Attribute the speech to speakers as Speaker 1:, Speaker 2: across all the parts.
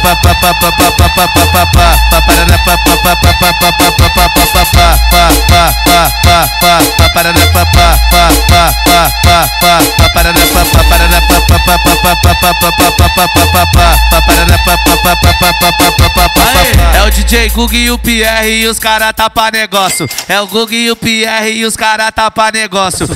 Speaker 1: É o DJ Gug e o Pierre e os cara tá pra negócio. É o Gug e o Pierre e os cara tá pra negócio.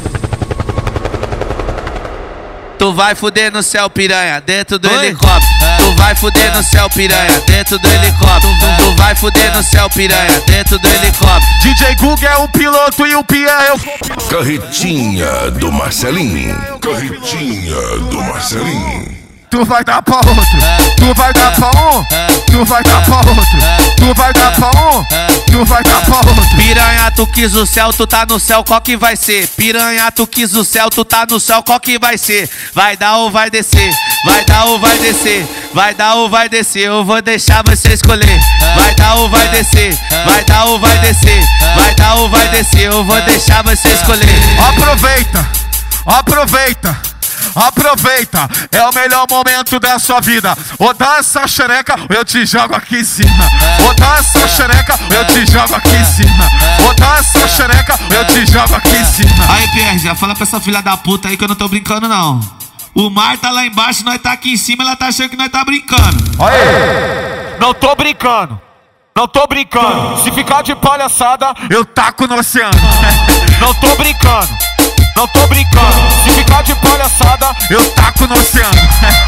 Speaker 1: Tu vai fuder no céu, piranha, dentro do helicóptero. Tu vai fuder no céu, piranha, dentro do helicóptero. Tu vai fuder no céu, piranha, dentro do helicóptero.
Speaker 2: DJ Gug é o piloto e o Pierre é o...
Speaker 3: Carretinha do Marcelinho. Carretinha do Marcelinho.
Speaker 2: Tu vai dar pra outro, tu vai dar pra um, tu vai dar pra outro, tu vai dar pra um, tu vai dar pra outro.
Speaker 1: Piranha, tu quis o céu, tu tá no céu, qual que vai ser? Piranha, tu quis o céu, tu tá no céu, qual que vai ser? Vai dar ou vai descer? Vai dar ou vai descer? Vai dar ou vai descer? Eu vou deixar você escolher. Vai dar ou vai descer? Vai dar ou vai descer? Vai dar ou vai descer? Eu vou deixar você escolher.
Speaker 2: Aproveita, aproveita, aproveita, é o melhor momento da sua vida. Ou dá essa xereca, ou eu te jogo aqui em cima. Ou dá essa xereca, ou eu te jogo aqui em cima. Ou dá essa xereca, ou eu te jogo aqui em cima.
Speaker 1: Aí, Pierre, já fala pra essa filha da puta aí que eu não tô brincando, não. O mar tá lá embaixo, nós tá aqui em cima, ela tá achando que nós tá brincando.
Speaker 2: Aí, não tô brincando, não tô brincando. Se ficar de palhaçada, eu taco no oceano. Não tô brincando, não tô brincando. Se ficar de palhaçada, eu taco no oceano.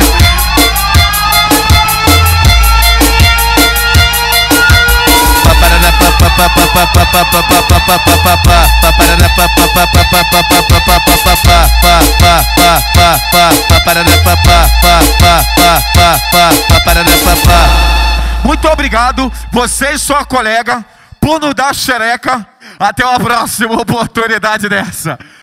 Speaker 2: Muito obrigado, você e sua colega, por nos dar xereca. Até uma próxima oportunidade dessa.